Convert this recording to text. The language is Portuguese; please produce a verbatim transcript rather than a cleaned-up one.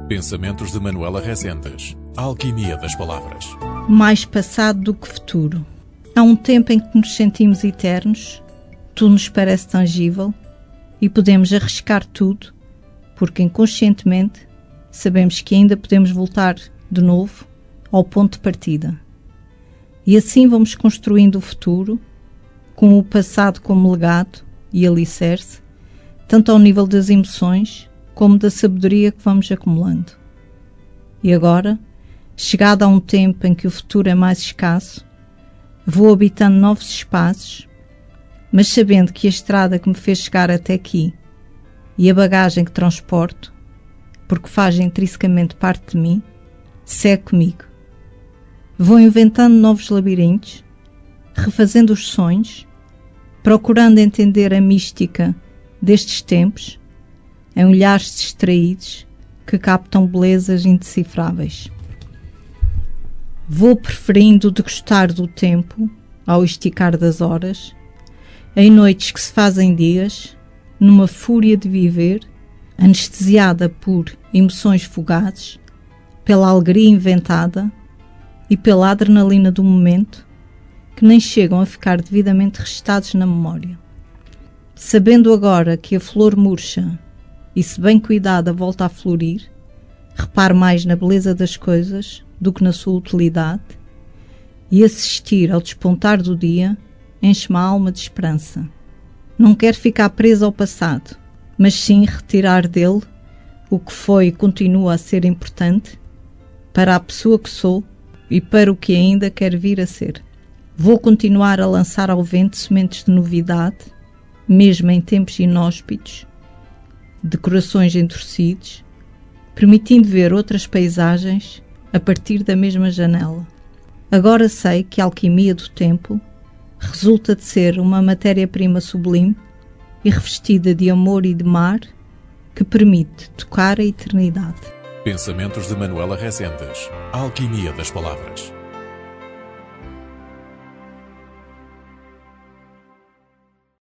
Pensamentos de Manuela Resendes. A alquimia das palavras. Mais passado do que futuro. Há um tempo em que nos sentimos eternos, tudo nos parece tangível e podemos arriscar tudo, porque inconscientemente sabemos que ainda podemos voltar de novo ao ponto de partida. E assim vamos construindo o futuro, com o passado como legado e alicerce, tanto ao nível das emoções como da sabedoria que vamos acumulando. E agora, chegado a um tempo em que o futuro é mais escasso, vou habitando novos espaços, mas sabendo que a estrada que me fez chegar até aqui e a bagagem que transporto, porque faz intrinsecamente parte de mim, segue comigo. Vou inventando novos labirintos, refazendo os sonhos, procurando entender a mística destes tempos, em olhares distraídos que captam belezas indecifráveis. Vou preferindo degustar do tempo ao esticar das horas, em noites que se fazem dias, numa fúria de viver, anestesiada por emoções fugazes, pela alegria inventada e pela adrenalina do momento, que nem chegam a ficar devidamente registados na memória. Sabendo agora que a flor murcha e, se bem cuidada, volta a florir, reparo mais na beleza das coisas do que na sua utilidade, e assistir ao despontar do dia enche-me a alma de esperança. Não quero ficar presa ao passado, mas sim retirar dele o que foi e continua a ser importante para a pessoa que sou e para o que ainda quero vir a ser. Vou continuar a lançar ao vento sementes de novidade, mesmo em tempos inóspitos, de corações endurecidos, permitindo ver outras paisagens a partir da mesma janela. Agora sei que a alquimia do tempo resulta de ser uma matéria-prima sublime e revestida de amor e de mar que permite tocar a eternidade. Pensamentos de Manuela Resendes. A alquimia das palavras.